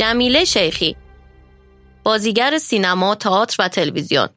جمیله شیخی، بازیگر سینما، تئاتر و تلویزیون.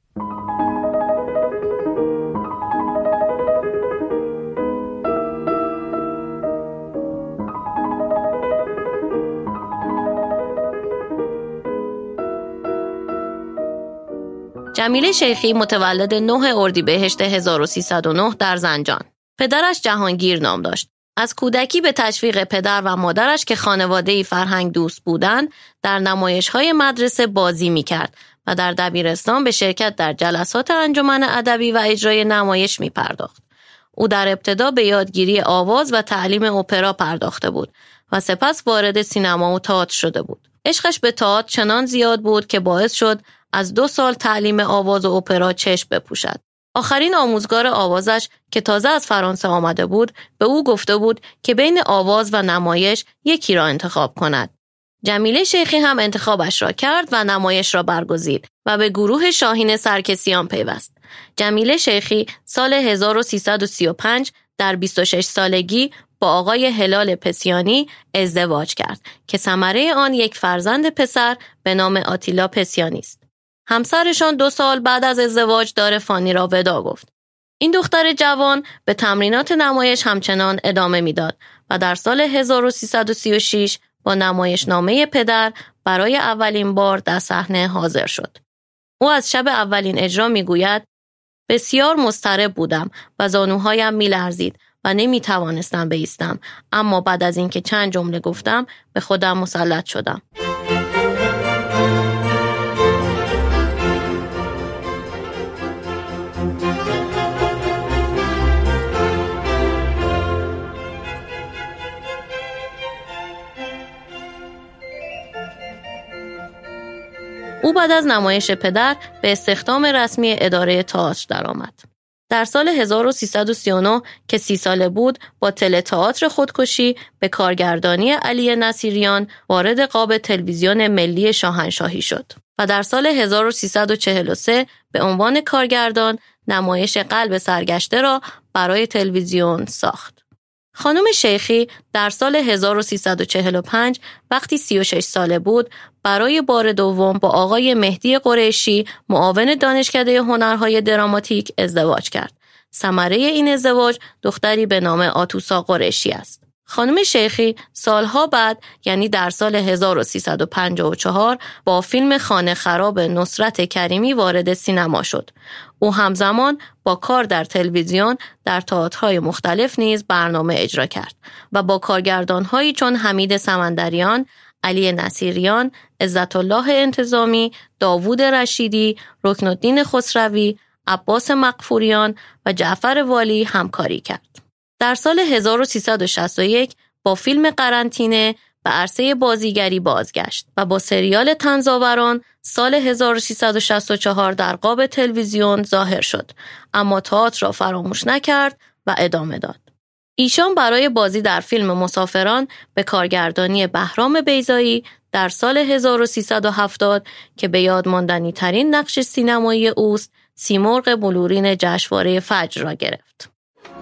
جمیله شیخی متولد 9 اردیبهشت 1309 در زنجان. پدرش جهانگیر نام داشت. از کودکی به تشویق پدر و مادرش که خانواده‌ای فرهنگ دوست بودند، در نمایش‌های مدرسه بازی می‌کرد و در دبیرستان به شرکت در جلسات انجمن ادبی و اجرای نمایش می‌پرداخت. او در ابتدا به یادگیری آواز و تعلیم اپرا پرداخته بود و سپس وارد سینما و تئاتر شده بود. عشقش به تئاتر چنان زیاد بود که باعث شد از 2 سال تعلیم آواز و اپرا چشم بپوشد. آخرین آموزگار آوازش که تازه از فرانسه آمده بود به او گفته بود که بین آواز و نمایش یکی را انتخاب کند. جمیله شیخی هم انتخابش را کرد و نمایش را برگزید و به گروه شاهین سرکسیان پیوست. جمیله شیخی سال 1335 در 26 سالگی با آقای هلال پسیانی ازدواج کرد که ثمره آن یک فرزند پسر به نام آتیلا پسیانی است. همسرشان 2 سال بعد از ازدواج دار فانی را ودا گفت. این دختر جوان به تمرینات نمایش همچنان ادامه میداد و در سال 1336 با نمایشنامه پدر برای اولین بار در صحنه حاضر شد. او از شب اولین اجرا میگوید: بسیار مضطرب بودم و زانوهایم میلرزید و نمیتوانستم بایستم، اما بعد از اینکه چند جمله گفتم به خودم مسلط شدم. او بعد از نمایش پدر به استخدام رسمی اداره تئاتر درآمد. در سال 1339 که 30 ساله بود با تئاتر خودکشی به کارگردانی علی نصیریان وارد قاب تلویزیون ملی شاهنشاهی شد و در سال 1343 به عنوان کارگردان نمایش قلب سرگشته را برای تلویزیون ساخت. خانم شیخی در سال 1345 وقتی 36 ساله بود برای بار دوم با آقای مهدی قریشی معاون دانشکده هنرهای دراماتیک ازدواج کرد. ثمره این ازدواج دختری به نام آتوسا قریشی است. خانم شیخی سالها بعد یعنی در سال 1354 با فیلم خانه خراب نصرت کریمی وارد سینما شد. او همزمان با کار در تلویزیون در تئاترهای مختلف نیز برنامه اجرا کرد و با کارگردان‌هایی چون حمید سمندریان، علی نصیریان، عزت الله انتظامی، داوود رشیدی، رکنالدین خسروی، عباس مغفوریان و جعفر والی همکاری کرد. در سال 1361 با فیلم قرنطینه به عرصه بازیگری بازگشت و با سریال تنزآوران سال 1364 در قاب تلویزیون ظاهر شد، اما تئاتر را فراموش نکرد و ادامه داد. ایشان برای بازی در فیلم مسافران به کارگردانی بهرام بیضایی در سال 1370 که به یاد ماندنی ترین نقش سینمایی اوست، سیمرغ بلورین جشنواره فجر را گرفت.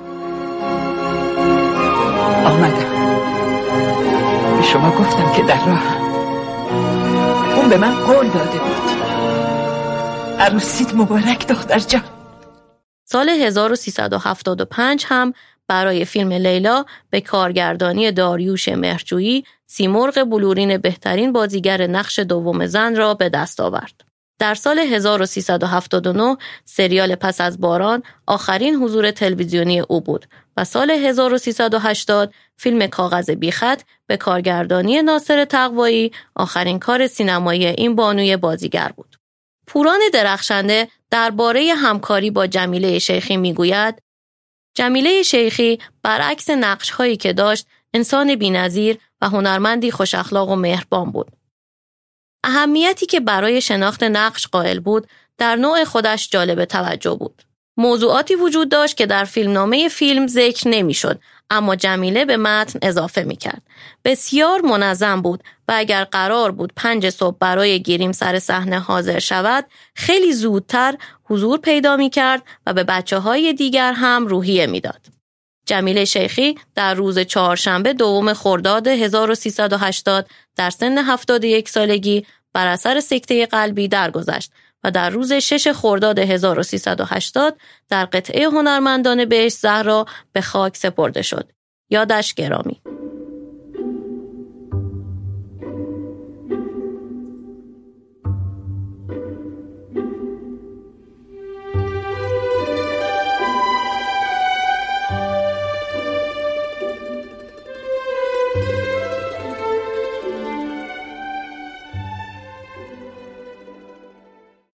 آمدم. به شما گفتم که در راه اون به من قول داده بود. عروسیت مبارک دختر جان. سال 1375 هم برای فیلم لیلا به کارگردانی داریوش مهرجویی سیمرغ بلورین بهترین بازیگر نقش دوم زن را به دست آورد. در سال 1379 سریال پس از باران آخرین حضور تلویزیونی او بود و سال 1380 فیلم کاغذ بیخط به کارگردانی ناصر تقوایی آخرین کار سینمایی این بانوی بازیگر بود. پوران درخشنده درباره همکاری با جمیله شیخی میگوید: جمیله شیخی برعکس نقش‌هایی که داشت انسان بی‌نظیر و هنرمندی خوش اخلاق و مهربان بود. اهمیتی که برای شناخت نقش قائل بود در نوع خودش جالب توجه بود. موضوعاتی وجود داشت که در فیلمنامه فیلم ذکر نمی‌شد، اما جمیله به متن اضافه می‌کرد. بسیار منظم بود و اگر قرار بود 5 صبح برای گریم سر صحنه حاضر شود، خیلی زودتر حضور پیدا می‌کرد و به بچه‌های دیگر هم روحیه می‌داد. جمیله شیخی در روز چهارشنبه دوم خرداد 1380 در سن 71 سالگی بر اثر سکته قلبی درگذشت و در روز 6 خرداد 1380 در قطعه هنرمندان بهشت زهرا به خاک سپرده شد. یادش گرامی.